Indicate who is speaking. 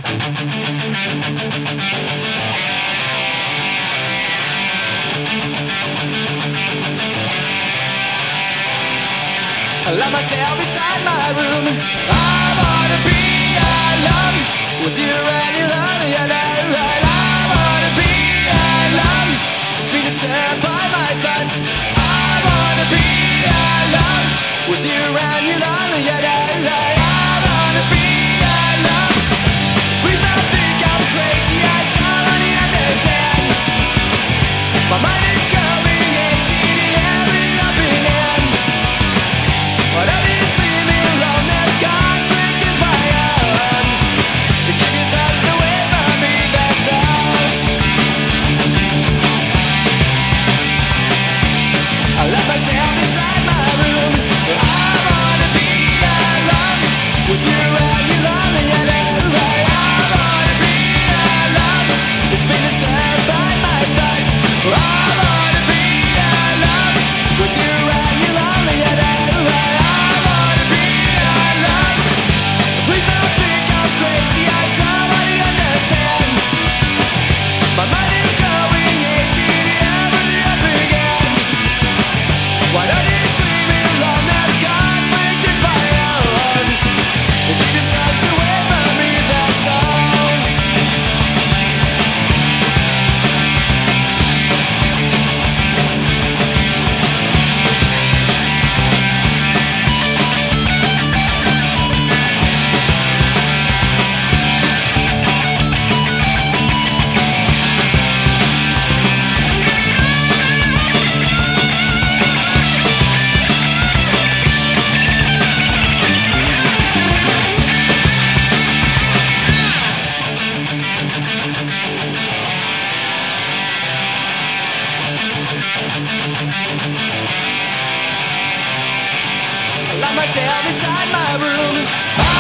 Speaker 1: I lock myself inside my room. I wanna be alone with you and your lonely and I wanna be alone. It's been disturbed by my thoughts. I wanna be alone with you and your lonely and I wanna be alone. Please don't think I'm crazy. I don't really understand. My mind is going hazy. Every opinion. Whatever you see me alone, this conflict is my own. You keep yourselves away from me, that's all. I let myself inside my room. I wanna be alone with you and your lonely and I wanna be alone. It's been disturbed by my thoughts. I wanna be alone with you and your lonely and I wanna be alone. Please don't think I'm crazy. I don't really understand. My mind is going hazy. Everything up again. Why don't you leave me alone? That conflict is my own. You keep yourselves away from me, that's all. I lock myself inside my room.